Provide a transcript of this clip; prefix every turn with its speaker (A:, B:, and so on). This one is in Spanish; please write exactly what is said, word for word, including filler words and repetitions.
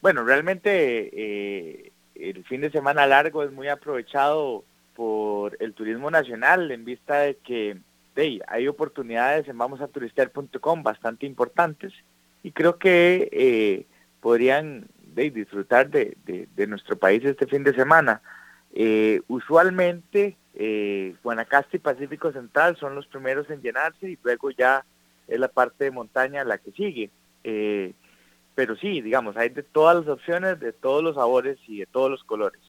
A: Bueno, realmente eh, el fin de semana largo es muy aprovechado por el turismo nacional en vista de que hey, hay oportunidades en vamos a turistear punto com bastante importantes y creo que eh, podrían hey, disfrutar de, de, de nuestro país este fin de semana. Eh, usualmente eh, Guanacaste y Pacífico Central son los primeros en llenarse y luego ya es la parte de montaña la que sigue. Eh, pero sí, digamos, hay de todas las opciones, de todos los sabores y de todos los colores.